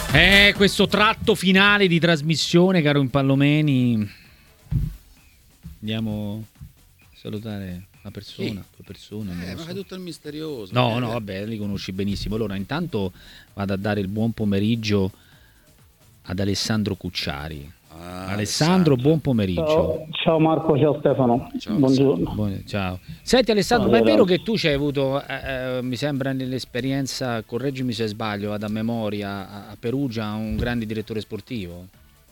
Questo tratto finale di trasmissione, caro Impallomeni. Andiamo a salutare una persona, due persone. Ma fai tutto il misterioso. No, vabbè, li conosci benissimo. Allora, intanto vado a dare il buon pomeriggio ad Alessandro Cucciari. Alessandro, buon pomeriggio. Ciao Marco, ciao Stefano. Ciao. Buongiorno. Ciao. Senti Alessandro, ma è vero che tu ci hai avuto, mi sembra nell'esperienza, correggimi se sbaglio, vado a memoria, a Perugia, un grande direttore sportivo?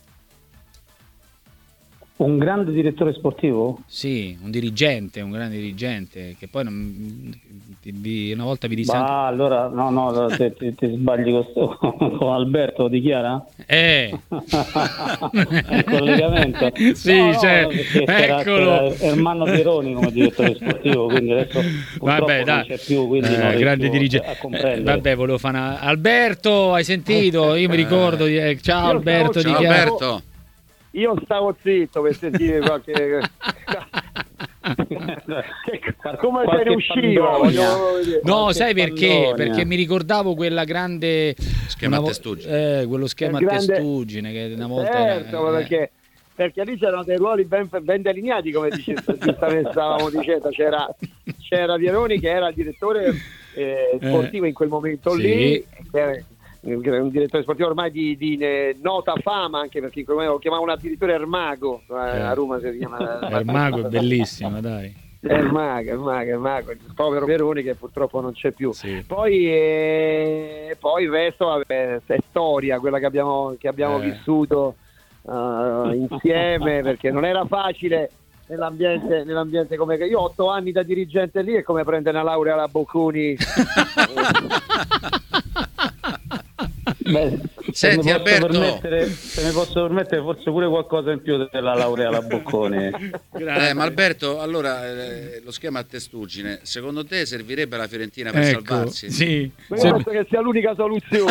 Un grande direttore sportivo? Sì, un grande dirigente, che poi una volta vi disse anche... allora, no, ti sbagli con Alberto Di Chiara? Il collegamento? Sì, eccolo! C'era Ermanno Pieroni come direttore sportivo, quindi adesso vabbè, non c'è più, quindi non grande dirigente. Vabbè, volevo fare Alberto, hai sentito? Io mi ricordo ciao Alberto Di Chiara. Alberto. Io stavo zitto per sentire qualche... come se ne usciva. No, sai perché? Perché mi ricordavo quella grande schema a testuggine. Quello schema a testuggine che una volta certo, perché lì c'erano dei ruoli ben delineati, come stavamo dicendo. C'era Pieroni che era il direttore sportivo in quel momento lì, un direttore sportivo ormai di nota fama, anche perché lo chiamavano addirittura Ermago, a Roma si chiama Ermago, è bellissimo, dai. Ermago, il povero Pieroni che purtroppo non c'è più. Sì. Poi il resto è storia, quella che abbiamo vissuto insieme, perché non era facile nell'ambiente come io 8 anni da dirigente lì è come prendere una laurea alla Bocconi. Senti Alberto, se mi posso permettere forse pure qualcosa in più della laurea alla Bocconi. Ma Alberto, allora lo schema a testuggine secondo te servirebbe alla Fiorentina per salvarsi? Sì. Penso che sia l'unica soluzione.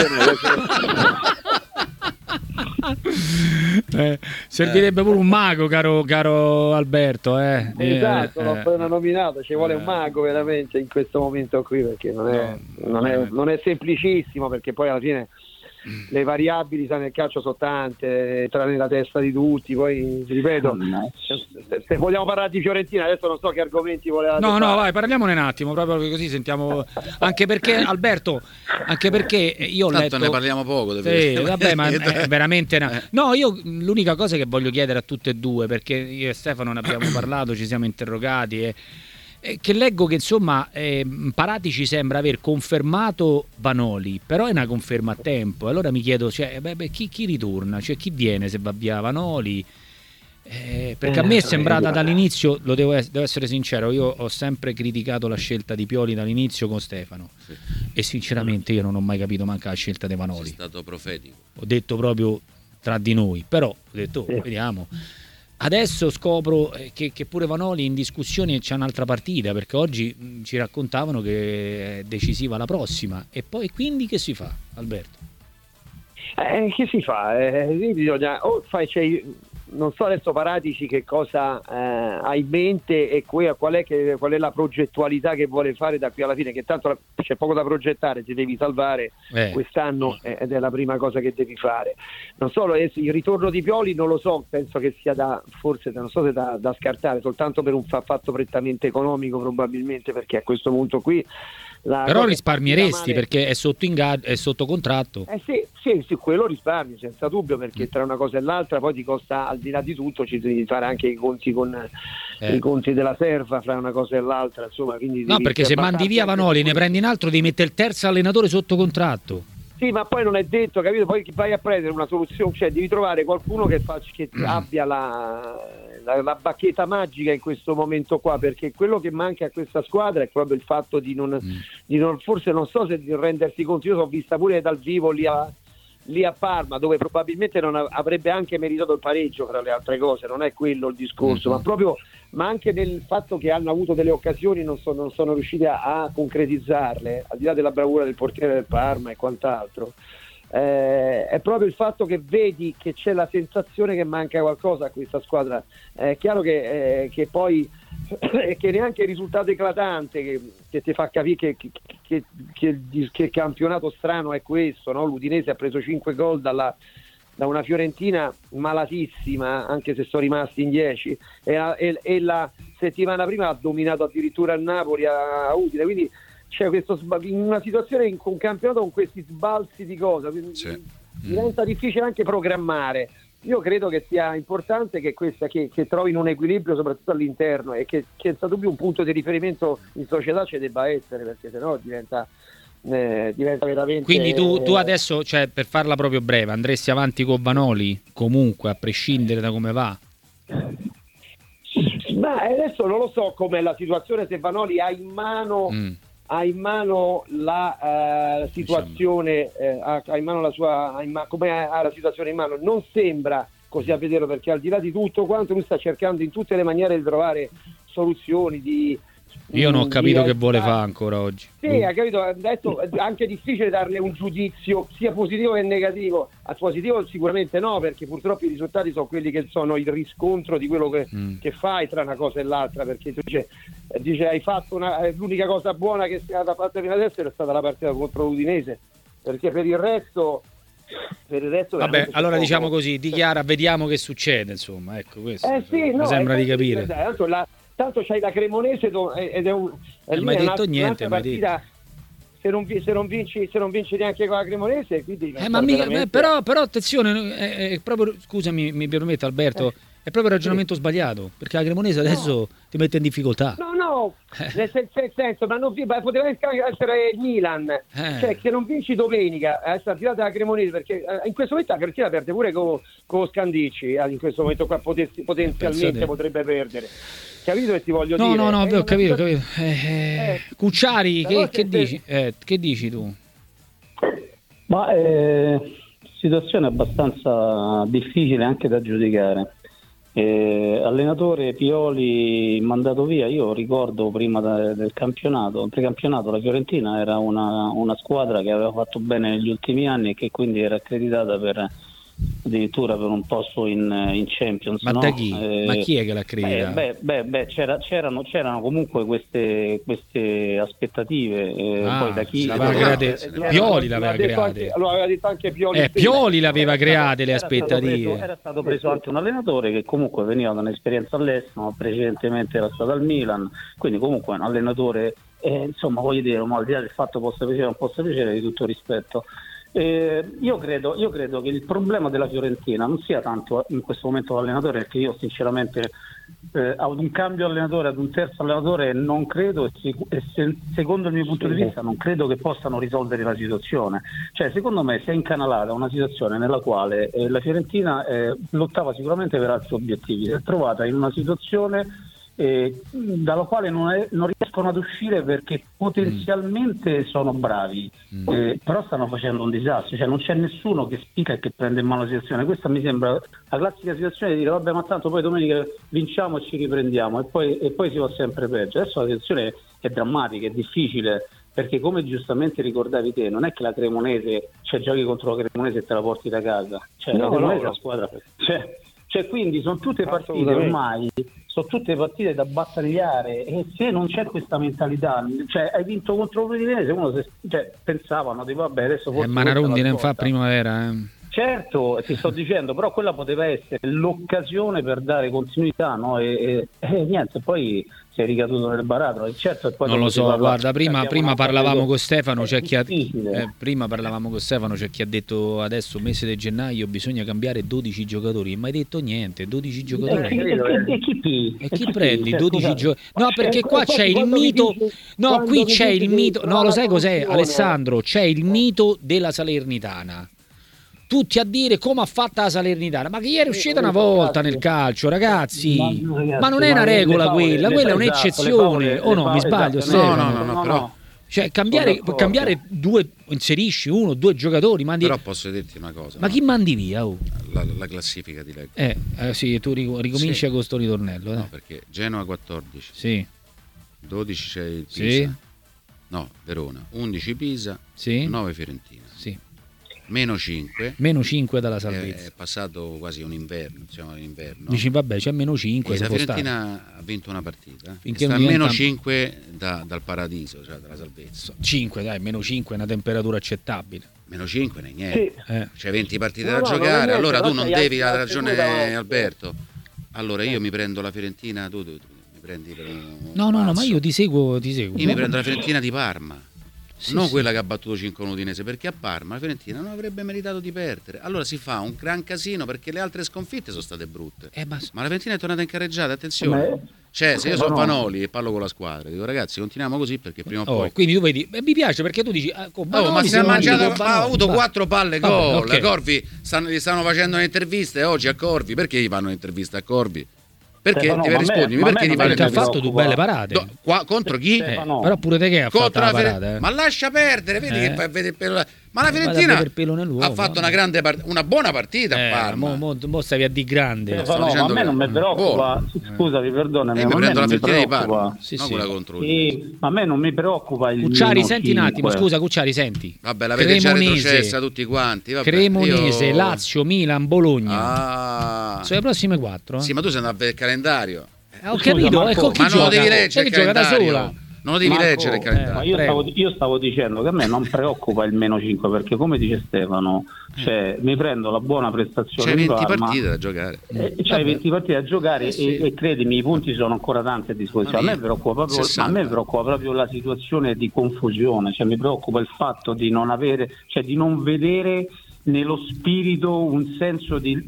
Servirebbe pure un mago, caro Alberto. Esatto, l'ho appena nominato, ci vuole un mago veramente in questo momento qui, perché non è semplicissimo, perché poi alla fine le variabili nel calcio sono tante, tra nella testa di tutti. Poi ti ripeto, se vogliamo parlare di Fiorentina adesso non so che argomenti volevate no vai, parliamone un attimo, proprio così sentiamo, anche perché Alberto, io ho letto, ne parliamo poco vabbè, ma è veramente no, io l'unica cosa che voglio chiedere a tutte e due, perché io e Stefano ne abbiamo parlato, ci siamo interrogati che leggo che insomma Paratici sembra aver confermato Vanoli, però è una conferma a tempo. Allora mi chiedo, chi ritorna? Cioè chi viene se va via Vanoli? Perché a me è sembrata dall'inizio, devo essere sincero, io ho sempre criticato la scelta di Pioli dall'inizio con Stefano, e sinceramente io non ho mai capito manca la scelta di Vanoli. È stato profetico. Ho detto proprio tra di noi, però ho detto vediamo. Adesso scopro che pure Vanoli in discussione c'è un'altra partita, perché oggi ci raccontavano che è decisiva la prossima, e poi quindi che si fa, Alberto? Che si fa? Bisogna non so adesso Paratici che cosa ha in mente e qual è la progettualità che vuole fare da qui alla fine, che tanto c'è poco da progettare, ti devi salvare quest'anno ed è la prima cosa che devi fare. Non solo il ritorno di Pioli, non lo so, penso che sia da scartare, soltanto per un fatto prettamente economico probabilmente, perché a questo punto qui però risparmieresti perché è sotto contratto. Sì, quello risparmio senza dubbio, perché tra una cosa e l'altra poi ti costa, al di là di tutto, ci devi fare anche i conti con i conti della serva fra una cosa e l'altra, insomma, quindi no, perché se mandi via Vanoli ne prendi un altro, devi mettere il terzo allenatore sotto contratto. Sì, ma poi non è detto, capito? Poi vai a prendere una soluzione, cioè devi trovare qualcuno che abbia la bacchetta magica in questo momento qua, perché quello che manca a questa squadra è proprio il fatto di non forse non so se di rendersi conto. Io l'ho vista pure dal vivo lì a Parma, dove probabilmente non avrebbe anche meritato il pareggio, fra le altre cose, non è quello il discorso, ma anche nel fatto che hanno avuto delle occasioni, non sono riusciti a concretizzarle, al di là della bravura del portiere del Parma e quant'altro. È proprio il fatto che vedi che c'è la sensazione che manca qualcosa a questa squadra. È chiaro che poi che neanche il risultato eclatante che ti fa capire che campionato strano è questo, no? L'Udinese ha preso 5 gol da una Fiorentina malatissima, anche se sono rimasti in 10, e la settimana prima ha dominato addirittura il Napoli a Udine, quindi c'è in una situazione in un campionato con questi sbalzi di cosa, diventa difficile anche programmare. Io credo che sia importante che trovino un equilibrio soprattutto all'interno, e che senza dubbio un punto di riferimento in società ci debba essere, perché sennò diventa veramente... Quindi tu adesso, cioè, per farla proprio breve, andresti avanti con Vanoli comunque, a prescindere da come va? Ma adesso non lo so com'è la situazione, se Vanoli ha in mano la situazione, ha in mano come ha la situazione in mano. Non sembra così a vederlo, perché al di là di tutto quanto lui sta cercando in tutte le maniere di trovare soluzioni, io non ho capito che vuole fare ancora oggi. Sì, ha capito, ha detto è anche difficile darle un giudizio sia positivo che negativo. A positivo sicuramente no, perché purtroppo i risultati sono quelli che sono il riscontro di quello che fai tra una cosa e l'altra, perché tu dice hai fatto l'unica cosa buona che è stata fatta fino adesso è stata la partita contro l'Udinese, perché per il resto vabbè, allora diciamo così, dichiara, vediamo che succede, insomma, ecco, questo mi sembra di capire. Tanto c'hai la Cremonese ed è mai detto niente, partita, se non vinci neanche con la Cremonese, quindi però attenzione, è proprio, scusami, mi permette Alberto, è proprio il ragionamento sbagliato, perché la Cremonese adesso ti mette in difficoltà. No, nel senso, ma poteva essere il Milan, cioè che non vinci domenica, essere tirata la Cremonese, perché in questo momento la Fiorentina perde pure con Scandicci, in questo momento qua potenzialmente potrebbe perdere. Capito che ti voglio dire? No, ho capito. Cucciari, che dici? Che dici tu? Ma situazione abbastanza difficile anche da giudicare. Allenatore Pioli mandato via, io ricordo prima del campionato, il precampionato, la Fiorentina era una squadra che aveva fatto bene negli ultimi anni e che quindi era accreditata addirittura per un posto in Champions. Ma da chi? Ma chi è che l'ha accreditata? C'erano comunque queste aspettative, poi da chi? Pioli l'aveva create. Lo aveva detto anche Pioli. Pioli l'aveva create le aspettative. Era stato preso anche un allenatore che comunque veniva da un'esperienza all'estero, precedentemente era stato al Milan, quindi comunque un allenatore, insomma, voglio dire, al di là del fatto possa piacere o non possa piacere, di tutto rispetto. Io credo che il problema della Fiorentina non sia tanto in questo momento l'allenatore, perché io sinceramente ad un cambio allenatore, ad un terzo allenatore non credo, e secondo il mio punto di vista non credo che possano risolvere la situazione. Cioè, secondo me si è incanalata una situazione nella quale la Fiorentina lottava sicuramente per altri obiettivi, si è trovata in una situazione dalla quale non riescono ad uscire, perché potenzialmente sono bravi, però stanno facendo un disastro, cioè non c'è nessuno che spica e che prende in mano la situazione. Questa mi sembra la classica situazione di dire vabbè, ma tanto poi domenica vinciamo e ci riprendiamo, e poi si va sempre peggio. Adesso la situazione è drammatica, è difficile, perché come giustamente ricordavi te, non è che la Cremonese, cioè giochi contro la Cremonese e te la porti da casa, cioè la Cremonese è la squadra, cioè quindi sono tutte partite ormai, sono tutte partite da battagliare, e se non c'è questa mentalità, cioè hai vinto contro l'Udinese, pensavano di vabbè, adesso forse Manarundi ne fa primavera. Certo, ti sto dicendo, però quella poteva essere l'occasione per dare continuità, no? E niente, poi si è ricaduto nel baratro. Certo, e poi non lo so, guarda, prima parlavamo con Stefano, c'è chi ha detto adesso mese di gennaio bisogna cambiare 12 giocatori, mai detto niente, 12 giocatori. E chi prendi 12 giocatori? No, perché qua c'è il mito. No, qui c'è il mito. No, lo sai cos'è, Alessandro? C'è il mito della Salernitana. Tutti a dire come ha fatto la Salernitana, ma che ieri è uscita una volta nel calcio, ragazzi, ma non è una regola quella è un'eccezione, o no? Mi sbaglio? No, però cioè cambiare due, inserisci uno, due giocatori, mandi... Però posso dirti una cosa, ma chi mandi via? La classifica di Lecco. Sì, tu ricominci a questo ritornello. No, perché Genoa 14, sì. 12 c'è il Pisa, sì. no, Verona, 11 Pisa, sì. 9 Fiorentina. Sì. -5. -5 dalla salvezza. È passato quasi un inverno, Dici vabbè, c'è -5. La Fiorentina ha vinto una partita. Finché Sta a non diventa... -5 dal paradiso, cioè dalla salvezza. 5, dai, -5 è una temperatura accettabile. -5 non è niente. Sì. C'è 20 partite No, da no, giocare, non è allora niente, tu non però devi c'hai la altre ragione due da- Alberto. Allora io mi prendo la Fiorentina, tu mi prendi per un No, pazzo. ma io ti seguo. Io mi prendo la Fiorentina di Parma. Sì, non sì. quella che ha battuto 5 Udinese, perché a Parma la Fiorentina non avrebbe meritato di perdere. Allora si fa un gran casino perché le altre sconfitte sono state brutte. Ma la Fiorentina è tornata in carreggiata, attenzione. Cioè, se io sono Vanoli e parlo con la squadra, dico ragazzi, continuiamo così perché prima o poi. Quindi tu vedi, mi piace perché tu dici ma si è mangiato, ha avuto 4 palle gol. Okay. Corvi gli stanno facendo le interviste oggi a Corvi. Perché gli fanno le interviste a Corvi? Perché Stefano, ti rispondi? Perché gli fanno le perché ha interviste? fatto 2 belle parate. Contro chi? Però pure te che ha fatto Contro la la parata. Ma lascia perdere, vedi che vede il pelo. Ma la Vado a Fiorentina vedere il pelo nell'uovo, ha fatto una buona partita a Parma. Mo stavi a di grande. Stefano, ma a me non mi preoccupa, scusami, perdonami, mi ma a me prendo la non mi Fiorentina di preoccupa. Parma, non quella contro Sì, ma a me non mi preoccupa il Cucciari, senti un attimo, -5. scusa Cucciari, senti. Vabbè, l'avete già retrocessa tutti quanti. Vabbè, Cremonese, Lazio, Milan, Bologna. Ah. Sono le prossime 4. Sì, ma tu sei andato a vedere il calendario. Ho capito, Marco, ecco chi ma non lo gioca. devi leggere il Gioca da calendario. sola. Non lo devi Marco, leggere il calendario. ma io stavo dicendo che a me non preoccupa il -5 perché come dice Stefano, cioè, mi prendo la buona prestazione C'hai di 20 Parma, partite da giocare. c'hai 20 partite da giocare e credimi, i punti sono ancora tanti a disposizione. A me preoccupa proprio la situazione di confusione, cioè mi preoccupa il fatto di non avere, cioè di non vedere nello spirito un senso di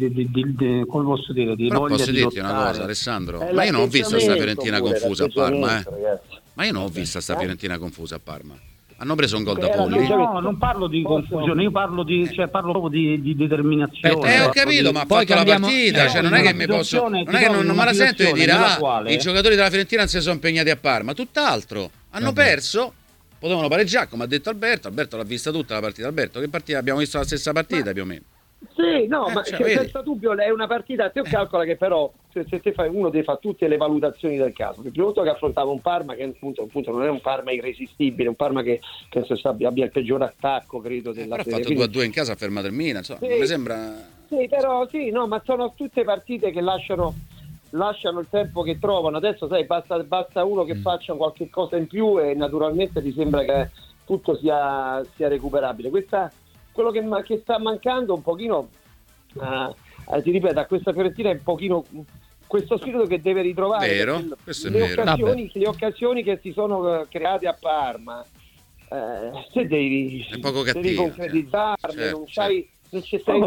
come posso dire, di Però voglia posso di dirti una lottare. cosa, Alessandro, ma io non ho visto questa Fiorentina confusa a Parma, Ma io non ho visto sta Fiorentina confusa a Parma. Hanno preso un gol da Polli. No, non parlo di confusione, io parlo proprio di determinazione. Ho capito, ma ha fatto la partita, cioè non è che mi posso, non è che non me la sento di dire i giocatori della Fiorentina non si sono impegnati a Parma, tutt'altro, hanno perso. Potevano pareggiare, come ha detto Alberto l'ha vista tutta la partita. Alberto, che partita? Abbiamo visto la stessa partita più o meno. Sì, no, ma senza dubbio è una partita, te calcola che però se te fai, uno deve fare tutte le valutazioni del caso. Il primo volta che affrontava un Parma che appunto non è un Parma irresistibile, un Parma che penso abbia il peggior attacco, credo, della serie. Ha fatto 2-2 in casa, ha fermato il Milan, insomma, non mi sembra. Sì, però sì, no, ma sono tutte partite che lasciano il tempo che trovano. Adesso sai, basta uno che faccia qualche cosa in più e naturalmente ti sembra che tutto sia recuperabile. Quello che sta mancando un pochino, ti ripeto, a questa Fiorentina è un pochino questo spirito che deve ritrovare. Vero, questo è vero. Le occasioni che si sono create a Parma, se devi concretizzarle, certo, non c'hai. Non c'è poco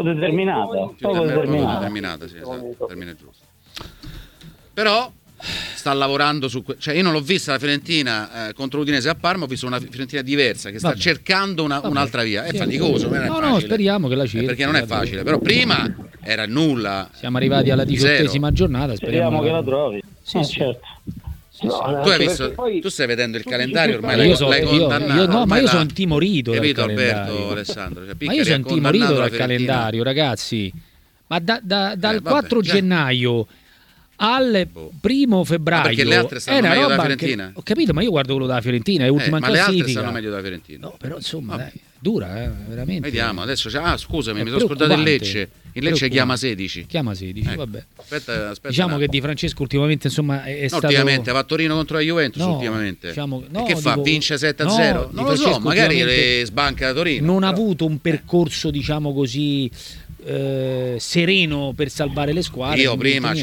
determinata, sì, esatto, termine giusto. Però sta lavorando su cioè io non l'ho vista la Fiorentina contro l'Udinese a Parma, ho visto una Fiorentina diversa che sta cercando un'altra via. È faticoso, non è facile. No, speriamo che la cerchi. Perché non è facile, però prima era nulla. Siamo arrivati alla 18ª giornata, speriamo che la trovi. Sì, certo. No, tu hai visto, tu stai vedendo il calendario ormai, l'hai condannato. Ma io sono intimorito dal calendario. Alberto, Alessandro, cioè, ma io sono intimorito dal calendario, ragazzi. Ma dal 4 gennaio al 1 febbraio perché le altre stanno meglio della Fiorentina. Ho capito, ma io guardo quello della Fiorentina, è ultima in classifica. Ma le altre stanno meglio della Fiorentina. No, però insomma, dai, dura, veramente. Vediamo, adesso scusami, mi sono scordato il Lecce. Il Lecce chiama 16. Vabbè. Aspetta. Diciamo che Di Francesco ultimamente insomma è stato ultimamente va a Torino contro la Juventus ultimamente. E che fa? Vince 7-0? Non lo so, magari le sbanca da Torino. Non ha avuto un percorso, diciamo così, sereno per salvare le squadre. Io prima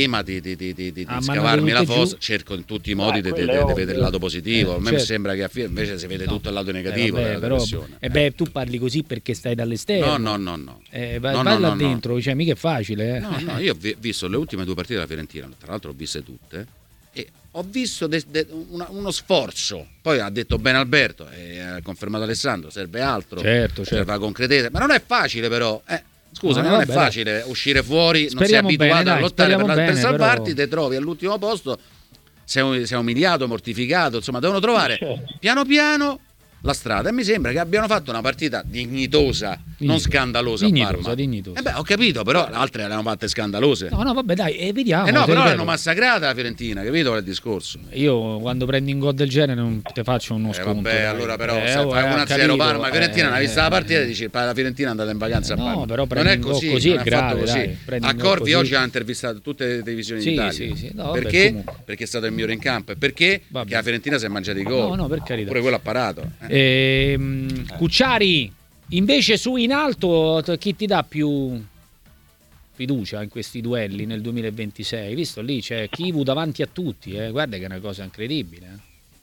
di scavarmi la fossa cerco in tutti i modi di vedere il lato positivo. A me mi sembra che invece si vede tutto il lato negativo della pressione. Tu parli così perché stai dall'esterno. No. Vai là dentro, cioè mica è facile. No, io ho visto le ultime 2 partite della Fiorentina, tra l'altro ho viste tutte e ho visto uno sforzo. Poi ha detto bene Alberto e ha confermato Alessandro, serve altro, serve la concretezza, ma non è facile però. Scusa, non è facile uscire fuori, non sei abituato a lottare per salvarti, te trovi all'ultimo posto, sei umiliato, mortificato, insomma devono trovare piano piano la strada, e mi sembra che abbiano fatto una partita dignitosa, non scandalosa a Parma. Dignitosa. Ho capito, però le altre le hanno fatte scandalose. No, vabbè, dai, vediamo. No, però l'hanno massacrata la Fiorentina, capito qual è il discorso? Io quando prendi un gol del genere non te faccio uno sconto. Vabbè, allora però se fai 1-0 Parma, Fiorentina, non hai visto la partita e dici la Fiorentina è andata in vacanza a Parma. No, però non è così, così non è è grave, fatto così. A Corvi oggi hanno intervistato tutte le televisioni d'Italia. Sì. No, perché? Comunque. Perché è stato il migliore in campo, e perché? Perché la Fiorentina si è mangiata i gol. No, per carità. Pure quello ha parato. Cucciari, invece su in alto chi ti dà più fiducia in questi duelli nel 2026? Visto lì c'è Chivu davanti a tutti, guarda che è una cosa incredibile.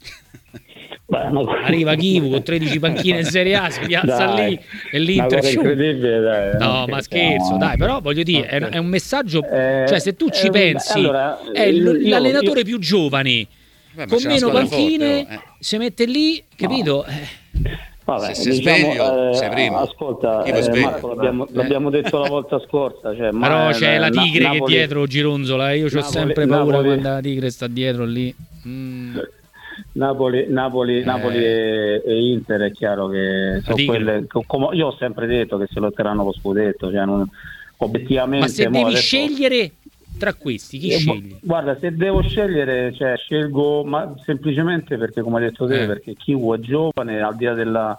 Arriva Chivu con 13 panchine in Serie A, si piazza lì e l'Inter incredibile, dai. No, ma scherzo, dai, però voglio dire, è un messaggio, cioè se tu ci pensi, allora, è l'allenatore più giovane, con meno panchine, si mette lì, capito? Vabbè, se sveglio, sei primo. Ascolta, Marco, l'abbiamo detto la volta scorsa, cioè, però c'è la Tigre che dietro gironzola, io ho sempre paura quando la Tigre sta dietro lì. Napoli e Inter è chiaro che sono quelle, come io ho sempre detto, che si lotteranno lo scudetto, cioè obiettivamente. Ma se devi scegliere tra questi, chi scegli? Guarda, se devo scegliere, cioè scelgo, ma semplicemente perché, come hai detto te, perché Chivu è giovane, al di là della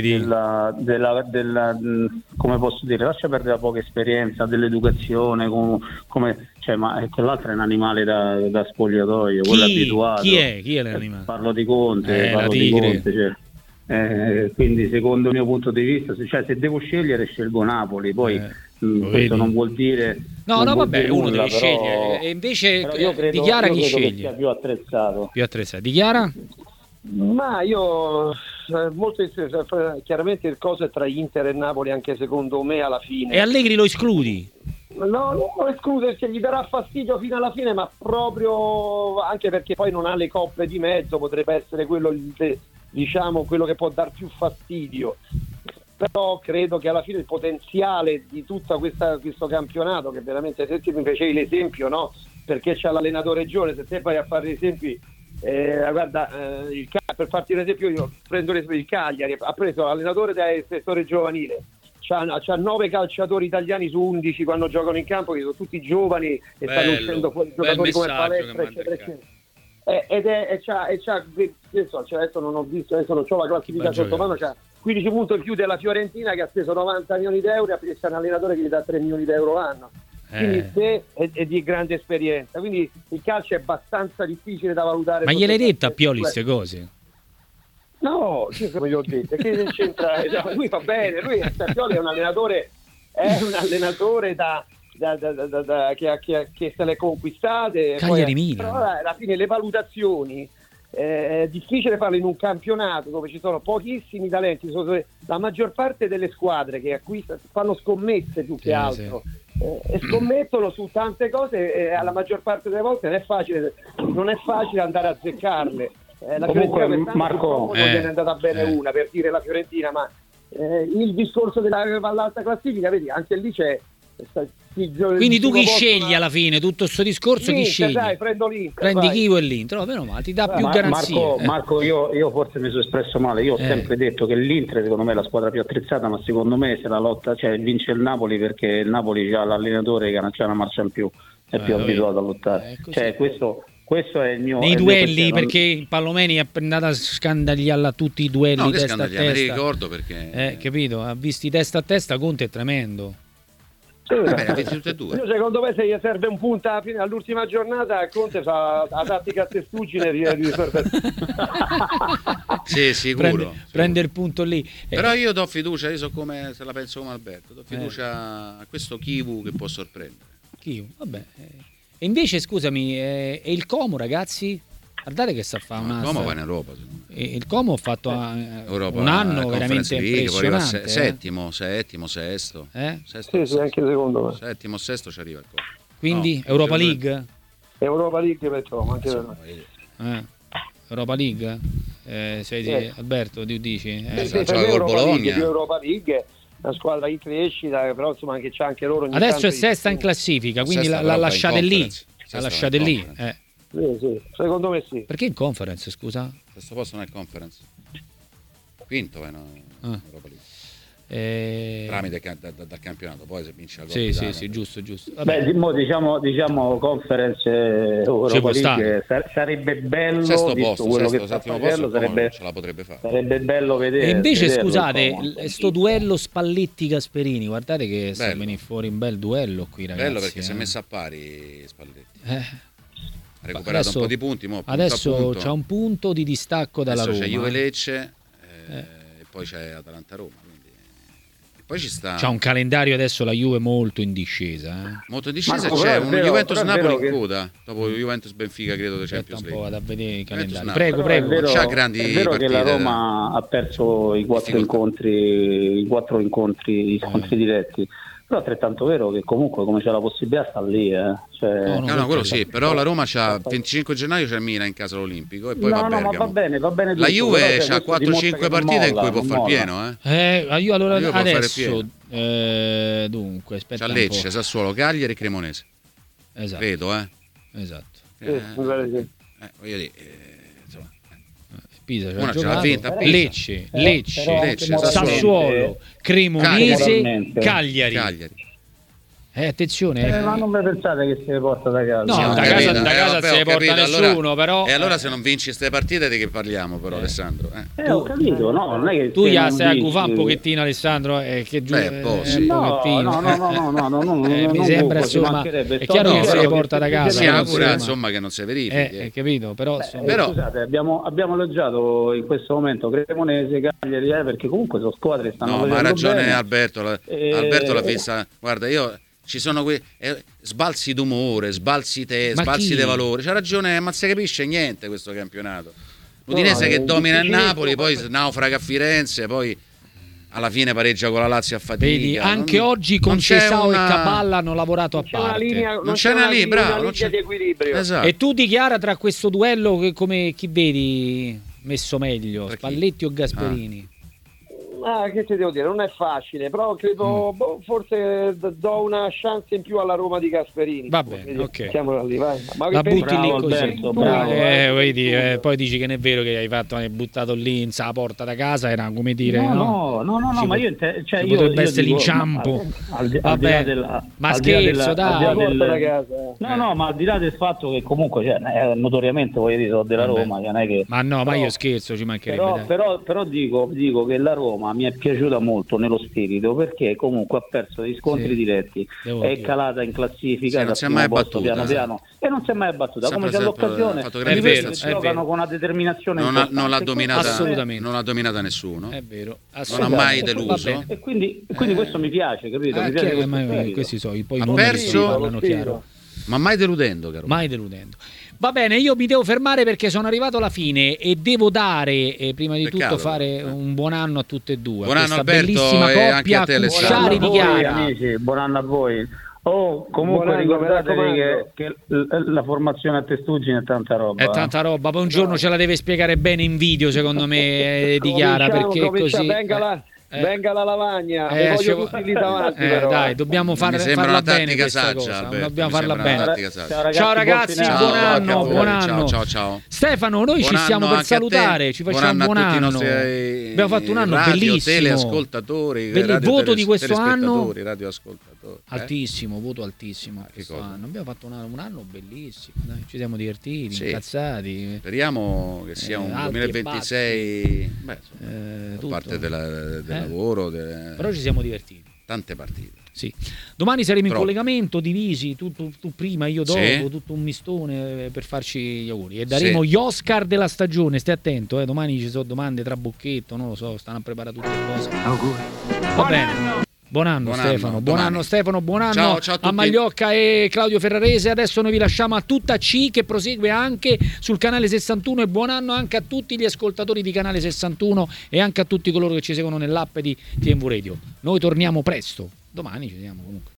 come posso dire, lascia perdere la poca esperienza, dell'educazione, come cioè, ma quell'altro è un animale da spogliatoio, quello abituato. Chi è l'animale? Parlo di Conte, cioè. Quindi secondo il mio punto di vista, cioè, se devo scegliere scelgo Napoli, poi questo non vuol dire vabbè, uno nulla, deve scegliere, e invece dichiara chi sceglie? Sia più attrezzato. Dichiara? Ma io molto chiaramente il coso è tra Inter e Napoli, anche secondo me alla fine. E Allegri lo escludi? No, non lo escludo, perché gli darà fastidio fino alla fine, ma proprio anche perché poi non ha le coppe di mezzo, potrebbe essere quello, diciamo, quello che può dar più fastidio. Però credo che alla fine il potenziale di tutto questo campionato, che veramente, se ti mi facevi l'esempio, no? Perché c'è l'allenatore giovane, se te vai a fare esempi, guarda, per farti un esempio, io prendo l'esempio, il Cagliari ha preso l'allenatore del settore giovanile, c'ha 9 calciatori italiani su 11 quando giocano in campo, che sono tutti giovani e stanno uscendo fuori giocatori come Palestra, eccetera. Adesso non ho visto, adesso non ho la classifica sotto mano, c'ha 15 punti in più della Fiorentina, che ha speso 90 milioni di euro, e c'è un allenatore che gli dà 3 milioni di euro l'anno. Quindi è di grande esperienza, quindi il calcio è abbastanza difficile da valutare. Ma gliel'hai detto a Pioli queste cose? No, come gli ho detto, che c'entra? Lui fa bene, Pioli è un allenatore che se le conquistate. Cagliari-Milan. Però alla fine le valutazioni è difficile farle in un campionato dove ci sono pochissimi talenti, la maggior parte delle squadre che acquistano fanno scommesse più che altro. E scommettono su tante cose, e alla maggior parte delle volte non è facile andare a azzeccarle. La Fiorentina Marco, non è andata bene una, per dire la Fiorentina, ma il discorso dell'alta classifica, vedi, anche lì c'è. Quindi tu chi scegli alla fine? Tutto questo discorso chi scegli? Dai, prendo l'Inter, prendi Chivu e l'Inter, meno male, ti dà più garanzie. Marco, io forse mi sono espresso male, io ho sempre detto che l'Inter secondo me è la squadra più attrezzata, ma secondo me se la lotta, cioè vince il Napoli, perché il Napoli ha l'allenatore che non c'è una marcia in più, è più abituato a lottare, cioè questo è il mio. Nei duelli, perché il Pallomeni è andato a scandagliarla tutti i duelli testa a testa. Mi ricordo perché capito, ha visti testa a testa, Conte è tremendo. Tutte e due. Io secondo me, se gli serve un punto all'ultima giornata, Conte fa la tattica a testuggine sì, sicuro. Prende il punto lì. Però io do fiducia, io so come, se la penso come Alberto, do fiducia a questo Chivu che può sorprendere. Chivu, vabbè. E invece, scusami, e il Como, ragazzi? Guardate che sta a fare il Como va in Europa. Il Como ha fatto Europa, un anno veramente impressionante. Settimo, sesto. Sì, anche secondo me. Settimo, sesto ci arriva il Como. Quindi Europa League? Europa League per Como, anche per me. Europa League? Alberto, tu dici? Europa League, una squadra in crescita, però insomma anche c'è anche loro. Adesso è sesta in classifica, quindi la lasciate lì. La lasciate lì. Sì, secondo me sì. Perché in conference, scusa? Questo posto non è conference. Quinto vai Europa League. Tramite dal campionato, poi se vince la Coppa Italia. Sì, giusto. Beh, diciamo Conference Europa League sarebbe bello, sesto visto posto, quello che settimo sta facendo, posto, ce la potrebbe fare. Sarebbe bello vedere. E invece scusate, insomma, sto duello Spalletti-Gasperini, guardate che sta venendo fuori un bel duello qui, ragazzi. Bello perché si è messo a pari Spalletti. Ha recuperato adesso, un po' di punti, adesso c'ha un punto di distacco dalla adesso Roma. C'è Juve Lecce e poi c'è Atalanta Roma. Poi ci sta. C'ha un calendario adesso la Juve molto in discesa. Molto in discesa, c'è un Juventus Napoli in coda. Dopo Juventus Benfica, credo, da Champions League. Un po' da vedere i calendari. Prego. C'ha grandi è vero partite, che la Roma ha perso i 4 incontri diretti. Però è altrettanto vero che comunque come c'è la possibilità sta lì. Cioè, no, quello sì, però la Roma c'ha 25 gennaio c'è il Milan in casa all'Olimpico e poi va a Bergamo. Ma va bene tutto, la Juve c'ha però, 4-5 partite in cui può fare il pieno. Io allora la Juve adesso dunque aspetta c'ha Lecce, Sassuolo, Cagliari e Cremonese. Esatto. Credo, Esatto. Voglio dire, Pisa una ce l'ha vinta, Lecce, Sassuolo, Cremonese, Cagliari. Attenzione. Ma non mi pensate che se ne porta da casa? No, da casa se ne porta nessuno, però. E allora se non vinci queste partite di che parliamo però, Alessandro? Ho capito, no, non è che tu ya stai a gufare un pochettino, Alessandro, che giù no, mi sembra insomma è chiaro che se ne porta da casa. Si augura insomma che non si verifichi. Capito, però scusate, abbiamo elogiato in questo momento Cremonese, Cagliari, perché comunque sono squadre che stanno ma ha ragione bene. Alberto l'ha vista. Guarda, io ci sono sbalzi d'umore, sbalzi di valore. C'ha ragione, ma si capisce niente questo campionato. L'Udinese che domina il Napoli, poi naufraga a Firenze, poi alla fine pareggia con la Lazio a fatica. Vedi, anche oggi con Cesao e Caballa hanno lavorato a parte. Non c'è una linea, bravo, non c'è di equilibrio. Esatto. E tu dichiara tra questo duello come chi vedi messo meglio, Spalletti o Gasperini? Che ti devo dire, non è facile, però credo forse do una chance in più alla Roma di Gasperini. Va bene, ok. Siamo lì, vai. Ma la butti lì così. Alberto, bravo. Poi dici che non è vero che hai buttato lì in la porta da casa, era come dire no, ma io potrebbe essere l'inciampo. Ma scherzo, dai. No, ma al di là del fatto che comunque notoriamente voglio dire della Roma, non è che ma io scherzo, ci mancherebbe. Però dico che la Roma mi è piaciuta molto nello spirito, perché comunque ha perso dei scontri diretti, è calata in classifica, non si è mai battuta piano e non si è mai battuta, come c'è l'occasione giocano con una determinazione non l'ha dominata assolutamente, non l'ha dominata nessuno, è vero, non ha mai deluso e quindi questo mi piace, capito? Questi sono poi ha perso, chiaro. Ma mai deludendo, caro. Mai deludendo. Va bene, io mi devo fermare perché sono arrivato alla fine e devo dare, prima di tutto, fare un buon anno a tutte e due. Buon anno Alberto, bellissima coppia, Cucciari di Chiara. Amici, buon anno a voi. Comunque ricordatevi che la formazione a testuggine è tanta roba. È tanta roba, poi un giorno ce la deve spiegare bene in video, secondo me, di Chiara, perché così... Venga la lavagna, voglio tutti lì davanti, però. Dai, dobbiamo farla bene questa cosa. Dobbiamo farla bene. Ciao ragazzi, buon anno. Ciao. Stefano, noi ci stiamo per salutare, ci facciamo buon anno. Abbiamo fatto un anno bellissimo. Teleascoltatori, il voto di questo anno radioascoltatori. Altissimo, voto altissimo questo anno. Abbiamo fatto un anno bellissimo, dai, ci siamo divertiti, incazzati. Speriamo che sia un 2026 a parte del lavoro, però ci siamo divertiti. Tante partite. Sì. Domani saremo in collegamento, divisi, tu prima, io dopo, tutto un mistone per farci gli auguri. E daremo gli Oscar della stagione, stai attento, domani ci sono domande tra bocchetto, non lo so, stanno a preparare tutte le cose. Auguri. Va bene. Buon anno Stefano, buon anno Stefano, buon anno a Magliocca e Claudio Ferrarese. Adesso noi vi lasciamo a tutta C che prosegue anche sul canale 61 e buon anno anche a tutti gli ascoltatori di canale 61 e anche a tutti coloro che ci seguono nell'app di TMV Radio. Noi torniamo presto, domani ci vediamo comunque.